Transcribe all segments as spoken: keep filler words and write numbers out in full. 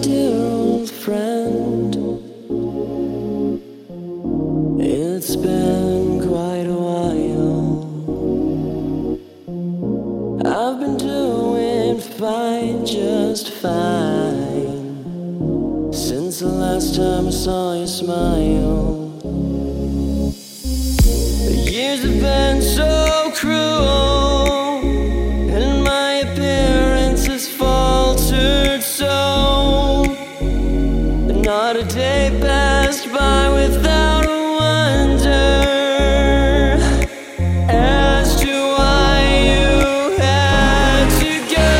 dear old friend. It's been quite a while. I've been doing fine, just fine, since the last time I saw you smile. The years have been so cruel, and my appearance has faltered so. Not a day passed by without a wonder as to why you had to go.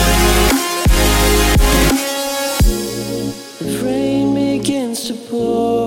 Rain begins to pour.